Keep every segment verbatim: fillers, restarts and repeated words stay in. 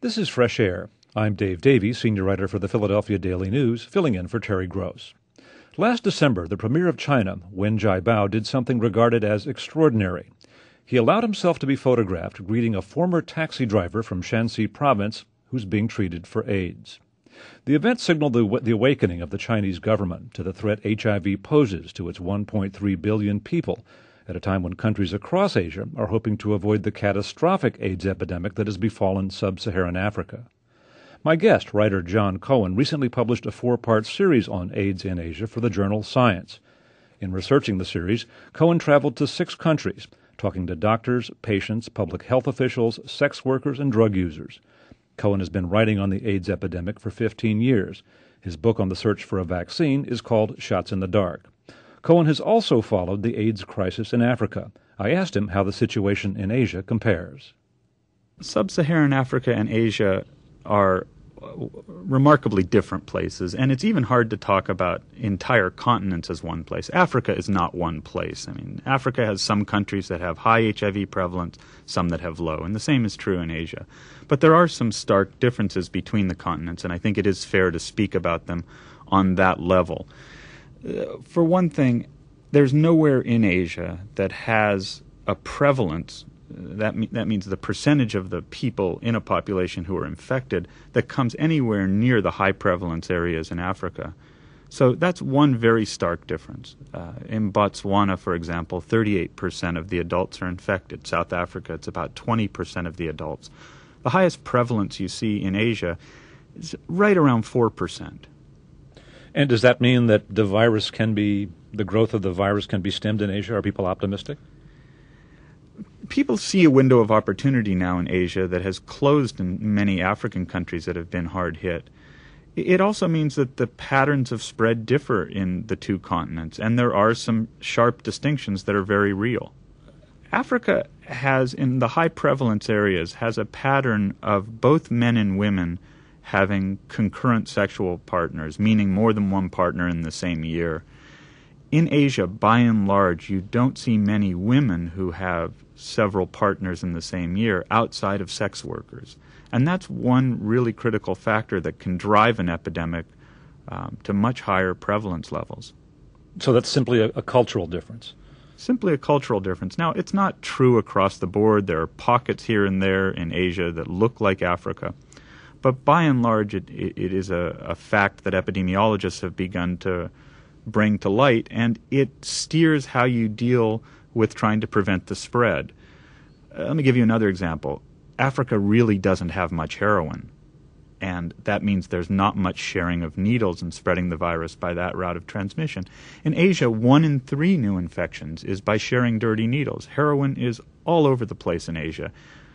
This is Fresh Air. I'm Dave Davies, senior writer for the Philadelphia Daily News, filling in for Terry Gross. Last December, the premier of China, Wen Jiabao, did something regarded as extraordinary. He allowed himself to be photographed greeting a former taxi driver from Shanxi province who's being treated for AIDS. The event signaled the, the awakening of the Chinese government to the threat H I V poses to its one point three billion people, at a time when countries across Asia are hoping to avoid the catastrophic AIDS epidemic that has befallen sub-Saharan Africa. My guest, writer John Cohen, recently published a four-part series on AIDS in Asia for the journal Science. In researching the series, Cohen traveled to six countries, talking to doctors, patients, public health officials, sex workers, and drug users. Cohen has been writing on the AIDS epidemic for fifteen years. His book on the search for a vaccine is called Shots in the Dark. Cohen has also followed the AIDS crisis in Africa. I asked him how the situation in Asia compares. Sub-Saharan Africa and Asia are remarkably different places, and it's even hard to talk about entire continents as one place. Africa is not one place. I mean, Africa has some countries that have high H I V prevalence, some that have low, and the same is true in Asia. But there are some stark differences between the continents, and I think it is fair to speak about them on that level. Uh, for one thing, there's nowhere in Asia that has a prevalence, uh, that, me- that means the percentage of the people in a population who are infected, that comes anywhere near the high prevalence areas in Africa. So that's one very stark difference. Uh, in Botswana, for example, thirty-eight percent of the adults are infected. South Africa, it's about twenty percent of the adults. The highest prevalence you see in Asia is right around four percent. And does that mean that the virus can be, the growth of the virus can be stemmed in Asia? Are people optimistic? People see a window of opportunity now in Asia that has closed in many African countries that have been hard hit. It also means that the patterns of spread differ in the two continents, and there are some sharp distinctions that are very real. Africa has, in the high prevalence areas, has a pattern of both men and women having concurrent sexual partners, meaning more than one partner in the same year. In Asia, by and large, you don't see many women who have several partners in the same year outside of sex workers. And that's one really critical factor that can drive an epidemic um, to much higher prevalence levels. So that's simply a, a cultural difference. Simply a cultural difference. Now, it's not true across the board. There are pockets here and there in Asia that look like Africa. But by and large, it, it, it is a, a fact that epidemiologists have begun to bring to light, and it steers how you deal with trying to prevent the spread. Uh, let me give you another example. Africa really doesn't have much heroin, and that means there's not much sharing of needles and spreading the virus by that route of transmission. In Asia, one in three new infections is by sharing dirty needles. Heroin is all over the place in Asia.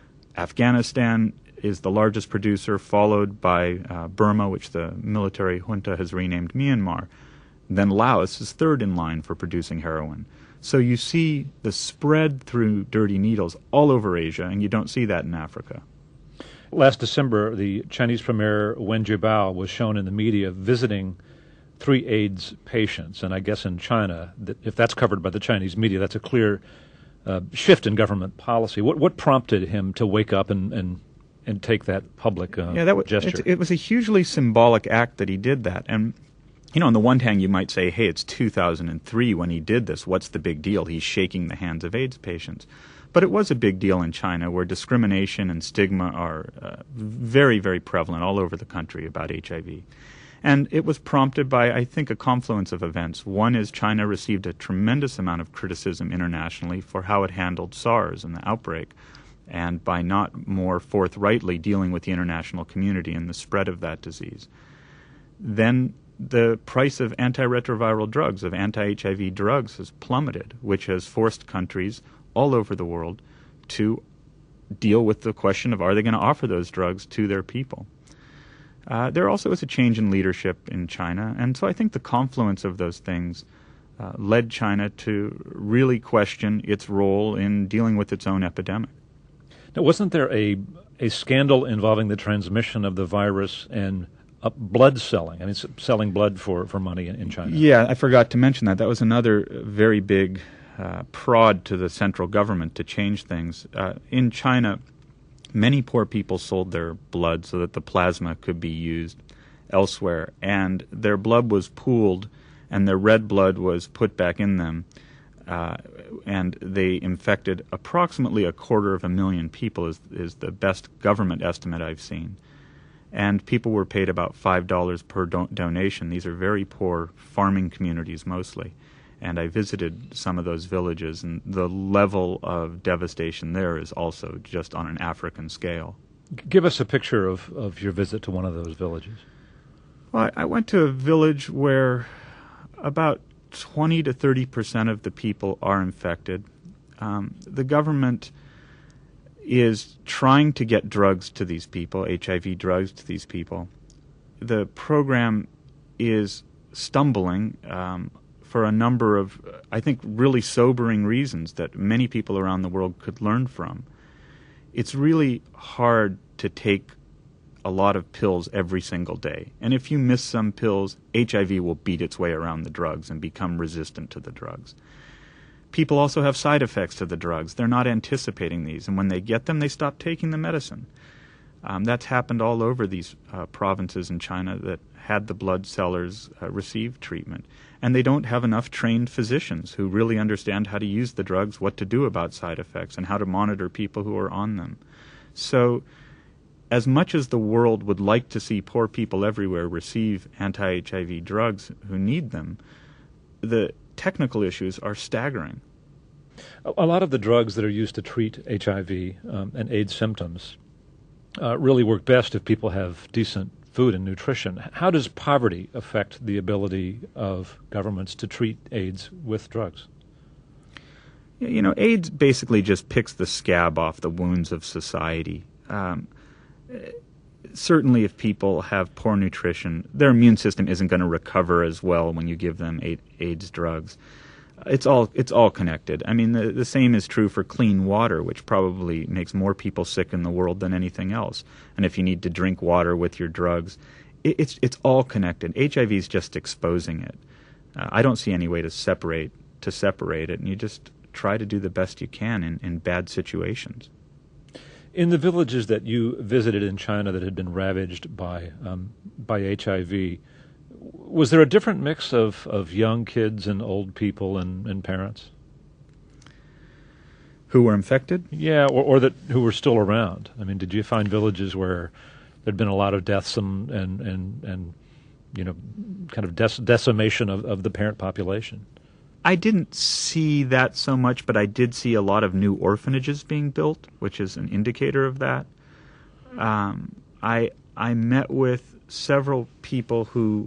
Afghanistan is the largest producer, followed by uh, Burma, which the military junta has renamed Myanmar. Then Laos is third in line for producing heroin. So you see the spread through dirty needles all over Asia, and you don't see that in Africa. Last December, the Chinese premier Wen Jiabao was shown in the media visiting three AIDS patients, and I guess in China, that if that's covered by the Chinese media, that's a clear uh, shift in government policy. What what prompted him to wake up and and and take that public uh, yeah, that was, gesture? It was a hugely symbolic act that he did that. And, you know, on the one hand, you might say, hey, it's two thousand three when he did this. What's the big deal? He's shaking the hands of AIDS patients. But it was a big deal in China, where discrimination and stigma are uh, very, very prevalent all over the country about H I V. And it was prompted by, I think, a confluence of events. One is China received a tremendous amount of criticism internationally for how it handled SARS and the outbreak, and by not more forthrightly dealing with the international community and the spread of that disease. Then the price of antiretroviral drugs, of anti-H I V drugs, has plummeted, which has forced countries all over the world to deal with the question of, are they going to offer those drugs to their people? Uh, there also is a change in leadership in China, and so I think the confluence of those things uh, led China to really question its role in dealing with its own epidemic. Now, wasn't there a a scandal involving the transmission of the virus and uh, blood selling? I mean, s- selling blood for, for money in, in China. Yeah, I forgot to mention that. That was another very big uh, prod to the central government to change things. Uh, in China, Many poor people sold their blood so that the plasma could be used elsewhere, and their blood was pooled, and their red blood was put back in them, uh, and they infected approximately a quarter of a million people is, is the best government estimate I've seen. And people were paid about five dollars per do- donation. These are very poor farming communities mostly. And I visited some of those villages, and the level of devastation there is also just on an African scale. Give us a picture of, of your visit to one of those villages. Well, I, I went to a village where about twenty to thirty percent of the people are infected. Um, the government is trying to get drugs to these people, H I V drugs to these people. The program is stumbling um, for a number of, I think, really sobering reasons that many people around the world could learn from. It's really hard to take a lot of pills every single day. And if you miss some pills, H I V will beat its way around the drugs and become resistant to the drugs. People also have side effects to the drugs. They're not anticipating these. And when they get them, they stop taking the medicine. Um, that's happened all over these uh, provinces in China that had the blood sellers uh, receive treatment. And they don't have enough trained physicians who really understand how to use the drugs, what to do about side effects, and how to monitor people who are on them. So as much as the world would like to see poor people everywhere receive anti-H I V drugs who need them, the technical issues are staggering. A lot of the drugs that are used to treat H I V um, and AIDS symptoms uh, really work best if people have decent food and nutrition. How does poverty affect the ability of governments to treat AIDS with drugs? You know, AIDS basically just picks the scab off the wounds of society. Um, certainly if people have poor nutrition, their immune system isn't going to recover as well when you give them AIDS drugs. It's all it's all connected. I mean, the, the same is true for clean water, which probably makes more people sick in the world than anything else. And if you need to drink water with your drugs, it, it's it's all connected. H I V is just exposing it. Uh, I don't see any way to separate to separate it, and you just try to do the best you can in, in bad situations. In the villages that you visited in China that had been ravaged by um, by H I V, was there a different mix of, of young kids and old people and, and parents? Who were infected? Yeah, or, or that who were still around. I mean, did you find villages where there'd been a lot of deaths and, and, and, and you know, kind of dec- decimation of, of the parent population? I didn't see that so much, but I did see a lot of new orphanages being built, which is an indicator of that. Um, I I met with several people who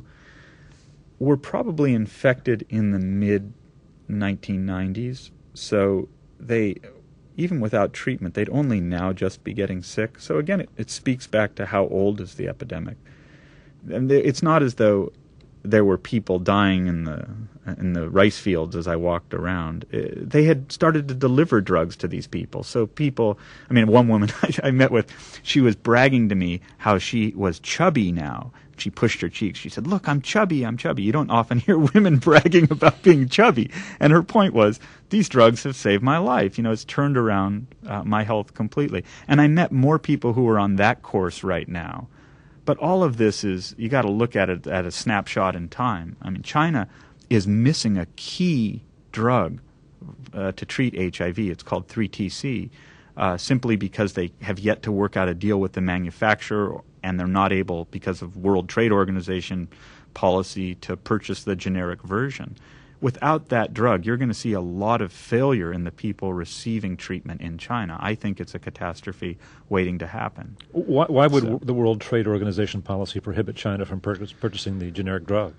were probably infected in the mid nineteen nineties, so they, even without treatment, they'd only now just be getting sick. So again, it, it speaks back to how old is the epidemic. And it's not as though there were people dying in the in the rice fields as I walked around. They had started to deliver drugs to these people. So people, I mean, one woman I met with, she was bragging to me how she was chubby now. She pushed her cheeks. She said, "Look, I'm chubby, I'm chubby." You don't often hear women bragging about being chubby. And her point was, these drugs have saved my life. You know, it's turned around uh, my health completely. And I met more people who are on that course right now. But all of this is, you got to look at it at a snapshot in time. I mean, China is missing a key drug uh, to treat H I V. It's called three T C, uh, simply because they have yet to work out a deal with the manufacturer, and they're not able, because of World Trade Organization policy, to purchase the generic version. Without that drug, you're going to see a lot of failure in the people receiving treatment in China. I think it's a catastrophe waiting to happen. Why, why would so, the World Trade Organization policy prohibit China from purchase, purchasing the generic drug?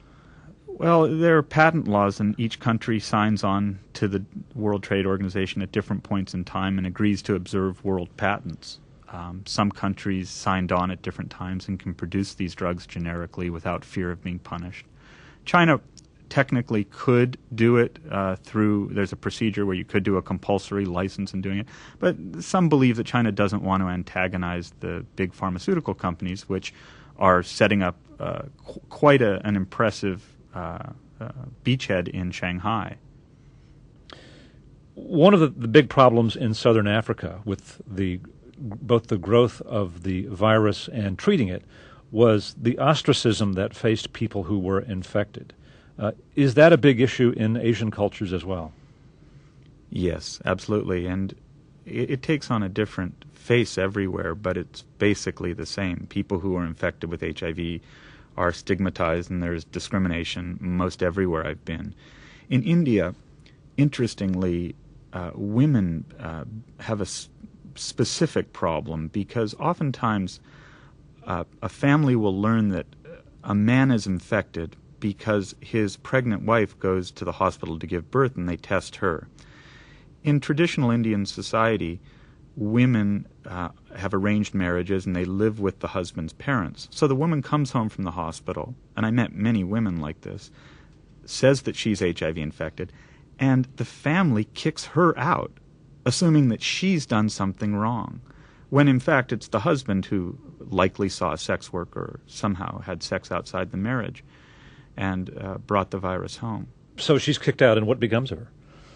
Well, there are patent laws, and each country signs on to the World Trade Organization at different points in time and agrees to observe world patents. Um, some countries signed on at different times and can produce these drugs generically without fear of being punished. China technically could do it uh, through, there's a procedure where you could do a compulsory license in doing it, but some believe that China doesn't want to antagonize the big pharmaceutical companies, which are setting up uh, qu- quite a, an impressive uh, uh, beachhead in Shanghai. One of the, the big problems in southern Africa with the both the growth of the virus and treating it was the ostracism that faced people who were infected. Uh, is that a big issue in Asian cultures as well? Yes, absolutely. And it, it takes on a different face everywhere, but it's basically the same. People who are infected with H I V are stigmatized, and there's discrimination most everywhere I've been. In India, interestingly, uh, women uh, have a s- specific problem because oftentimes uh, a family will learn that a man is infected because his pregnant wife goes to the hospital to give birth and they test her. In traditional Indian society, women uh, have arranged marriages and they live with the husband's parents. So the woman comes home from the hospital, and I met many women like this, says that she's H I V infected, and the family kicks her out, assuming that she's done something wrong, when in fact it's the husband who likely saw a sex worker, somehow had sex outside the marriage, and uh, brought the virus home. So she's kicked out, and what becomes of her?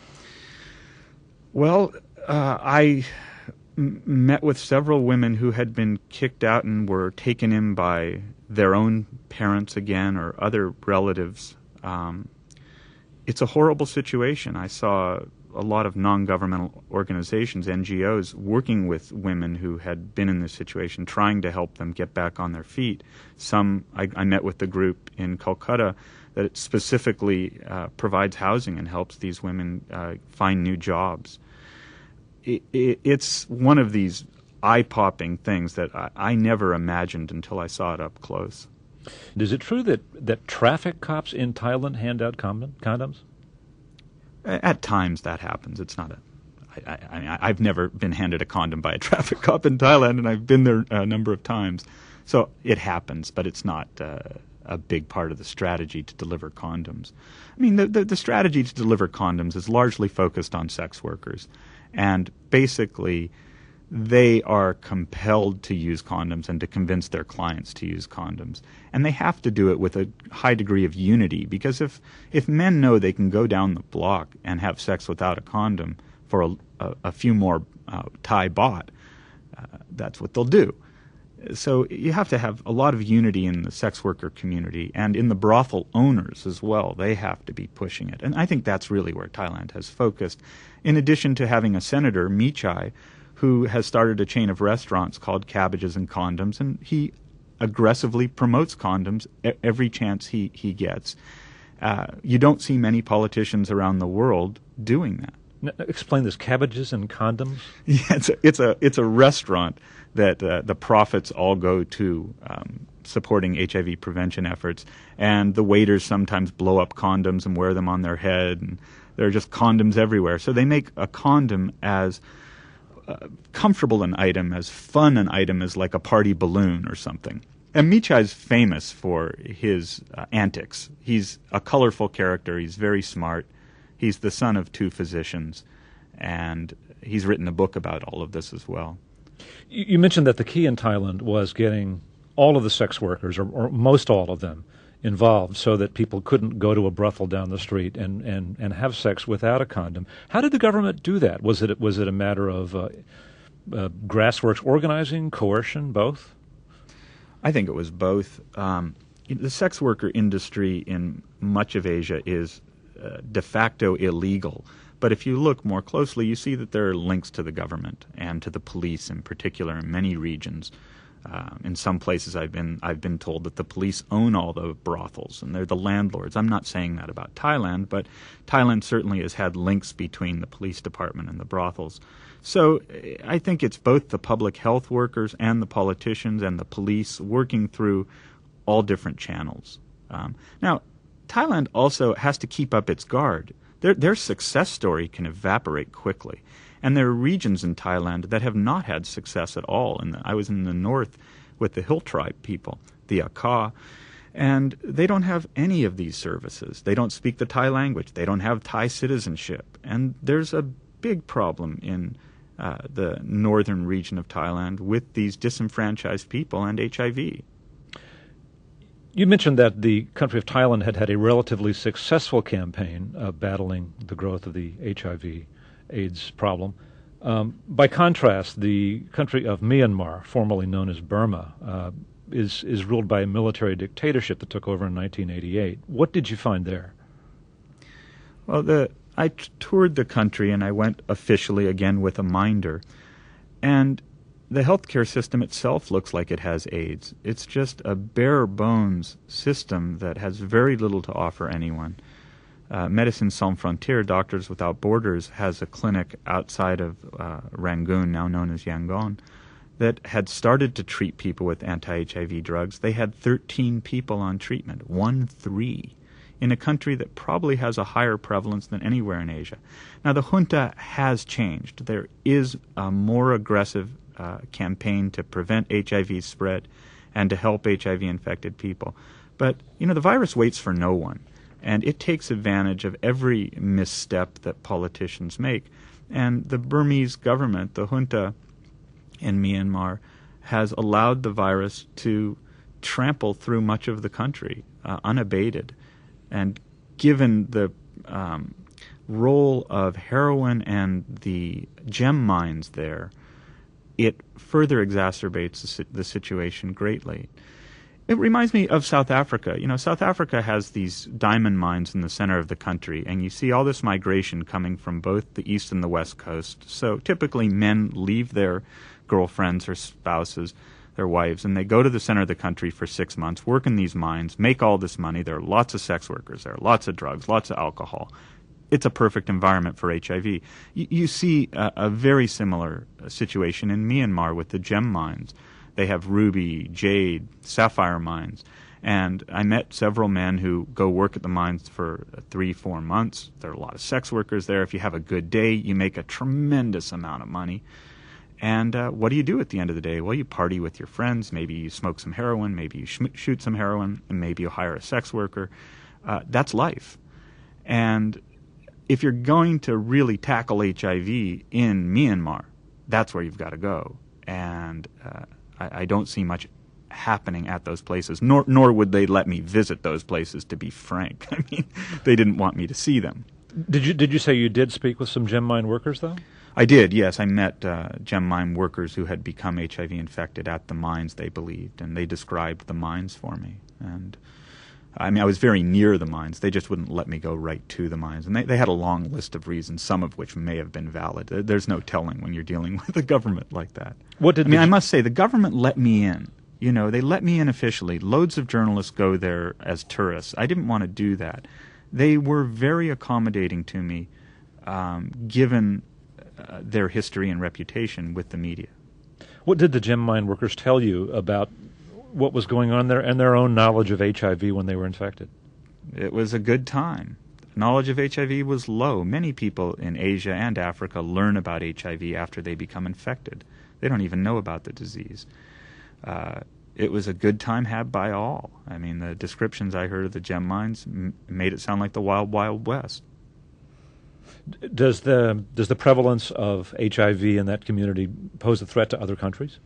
Well, uh, I m- met with several women who had been kicked out and were taken in by their own parents again or other relatives. Um, it's a horrible situation. I saw a lot of non-governmental organizations, N G Os, working with women who had been in this situation, trying to help them get back on their feet. Some, I, I met with the group in Calcutta that specifically uh, provides housing and helps these women uh, find new jobs. It, it, it's one of these eye-popping things that I, I never imagined until I saw it up close. Is it true that, that traffic cops in Thailand hand out condom, condoms? At times that happens. It's not a. I, I, I've never been handed a condom by a traffic cop in Thailand, and I've been there a number of times. So it happens, but it's not uh, a big part of the strategy to deliver condoms. I mean, the, the, the strategy to deliver condoms is largely focused on sex workers, and basically they are compelled to use condoms and to convince their clients to use condoms. And they have to do it with a high degree of unity, because if, if men know they can go down the block and have sex without a condom for a, a, a few more uh, Thai baht, uh, that's what they'll do. So you have to have a lot of unity in the sex worker community and in the brothel owners as well. They have to be pushing it. And I think that's really where Thailand has focused. In addition to having a senator, Michai, who has started a chain of restaurants called Cabbages and Condoms, and he aggressively promotes condoms every chance he, he gets. Uh, you don't see many politicians around the world doing that. Now, explain this, Cabbages and Condoms? Yeah, it's a, it's a, it's a restaurant that uh, the profits all go to um, supporting H I V prevention efforts, and the waiters sometimes blow up condoms and wear them on their head, and there are just condoms everywhere. So they make a condom as Uh, comfortable an item, as fun an item as like a party balloon or something. And Michai's famous for his uh, antics. He's a colorful character. He's very smart. He's the son of two physicians, and he's written a book about all of this as well. You, you mentioned that the key in Thailand was getting all of the sex workers, or, or most all of them, involved so that people couldn't go to a brothel down the street and, and, and have sex without a condom. How did the government do that? Was it was it a matter of uh, uh, grassroots organizing, coercion, both? I think it was both. Um, the sex worker industry in much of Asia is uh, de facto illegal. But if you look more closely, you see that there are links to the government and to the police in particular in many regions. Uh, in some places I've been I've been told that the police own all the brothels and they're the landlords. I'm not saying that about Thailand, but Thailand certainly has had links between the police department and the brothels. So I think it's both the public health workers and the politicians and the police working through all different channels. Um, now, Thailand also has to keep up its guard. Their, their success story can evaporate quickly. And there are regions in Thailand that have not had success at all. And I was in the north with the Hill Tribe people, the Akha, and they don't have any of these services. They don't speak the Thai language. They don't have Thai citizenship. And there's a big problem in uh, the northern region of Thailand with these disenfranchised people and H I V. You mentioned that the country of Thailand had had a relatively successful campaign of battling the growth of the H I V AIDS problem. Um, by contrast, the country of Myanmar, formerly known as Burma, uh, is is ruled by a military dictatorship that took over in nineteen eighty-eight. What did you find there? Well, the I t- toured the country, and I went officially again with a minder, and the healthcare system itself looks like it has AIDS. It's just a bare bones system that has very little to offer anyone. Uh, Médecins Sans Frontières, Doctors Without Borders, has a clinic outside of uh, Rangoon, now known as Yangon, that had started to treat people with anti-H I V drugs. They had thirteen people on treatment, one three, in a country that probably has a higher prevalence than anywhere in Asia. Now, the junta has changed. There is a more aggressive uh, campaign to prevent H I V spread and to help H I V-infected people. But, you know, the virus waits for no one. And it takes advantage of every misstep that politicians make. And the Burmese government, the junta in Myanmar, has allowed the virus to trample through much of the country uh, unabated. And given the um, role of heroin and the gem mines there, it further exacerbates the, si- the situation greatly. It reminds me of South Africa. You know, South Africa has these diamond mines in the center of the country, and you see all this migration coming from both the east and the west coast. So typically men leave their girlfriends or spouses, their wives, and they go to the center of the country for six months, work in these mines, make all this money. There are lots of sex workers there, lots of drugs, lots of alcohol. It's a perfect environment for H I V. You, you see a, a very similar situation in Myanmar with the gem mines. They have ruby, jade, sapphire mines. And I met several men who go work at the mines for three, four months. There are a lot of sex workers there. If you have a good day, you make a tremendous amount of money. And uh, what do you do at the end of the day? Well, you party with your friends. Maybe you smoke some heroin. Maybe you sh- shoot some heroin. And maybe you hire a sex worker. Uh, that's life. And if you're going to really tackle H I V in Myanmar, that's where you've got to go. And uh, I, I don't see much happening at those places, nor nor would they let me visit those places, to be frank. I mean, they didn't want me to see them. Did you did you say you did speak with some gem mine workers, though? I did, yes. I met uh, gem mine workers who had become H I V infected at the mines, they believed, and they described the mines for me. And I mean, I was very near the mines. They just wouldn't let me go right to the mines. And they, they had a long list of reasons, some of which may have been valid. There's no telling when you're dealing with a government like that. What did I mean, the, I must say, the government let me in. You know, they let me in officially. Loads of journalists go there as tourists. I didn't want to do that. They were very accommodating to me, um, given uh, their history and reputation with the media. What did the gem mine workers tell you about what was going on there and their own knowledge of H I V when they were infected? It was a good time. Knowledge of H I V was low. Many people in Asia and Africa learn about H I V after they become infected. They don't even know about the disease. Uh, it was a good time had by all. I mean, the descriptions I heard of the gem mines m- made it sound like the wild, wild west. Does the does the prevalence of H I V in that community pose a threat to other countries?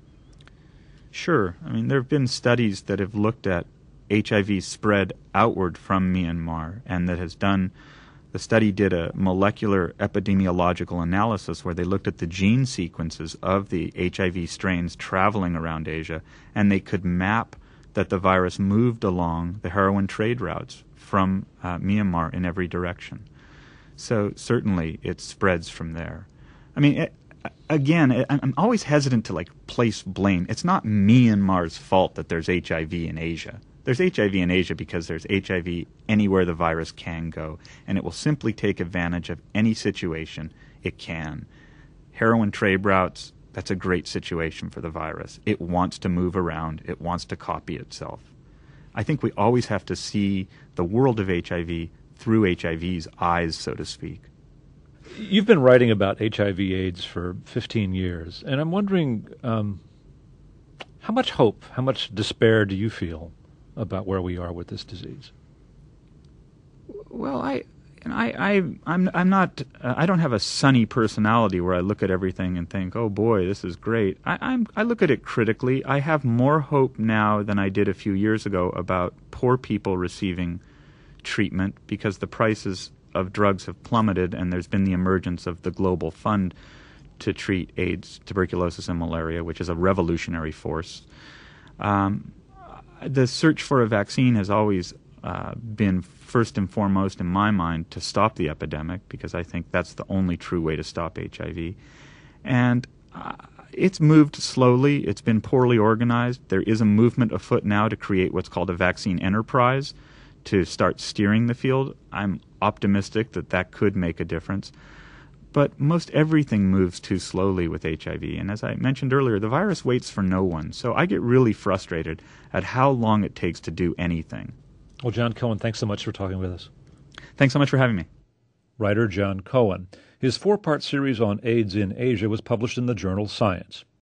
Sure. I mean, there have been studies that have looked at H I V spread outward from Myanmar, and that has done, the study did a molecular epidemiological analysis where they looked at the gene sequences of the H I V strains traveling around Asia, and they could map that the virus moved along the heroin trade routes from uh, Myanmar in every direction. So certainly it spreads from there. I mean, it, Again, I'm always hesitant to like place blame. It's not Myanmar's fault that there's H I V in Asia. There's H I V in Asia because there's H I V anywhere the virus can go, and it will simply take advantage of any situation it can. Heroin trade routes, that's a great situation for the virus. It wants to move around. It wants to copy itself. I think we always have to see the world of H I V through H I V's eyes, so to speak. You've been writing about H I V AIDS for fifteen years, and I'm wondering um, how much hope, how much despair do you feel about where we are with this disease? Well, I, I, I I'm, I'm not. Uh, I don't have a sunny personality where I look at everything and think, "Oh boy, this is great." I, I'm. I look at it critically. I have more hope now than I did a few years ago about poor people receiving treatment because the prices of drugs have plummeted, and there's been the emergence of the Global Fund to treat AIDS, tuberculosis, and malaria, which is a revolutionary force. Um, the search for a vaccine has always uh, been first and foremost in my mind to stop the epidemic, because I think that's the only true way to stop H I V. And uh, it's moved slowly. It's been poorly organized. There is a movement afoot now to create what's called a vaccine enterprise to start steering the field. I'm optimistic that that could make a difference. But most everything moves too slowly with H I V. And as I mentioned earlier, the virus waits for no one. So I get really frustrated at how long it takes to do anything. Well, John Cohen, thanks so much for talking with us. Thanks so much for having me. Writer John Cohen. His four-part series on AIDS in Asia was published in the journal Science.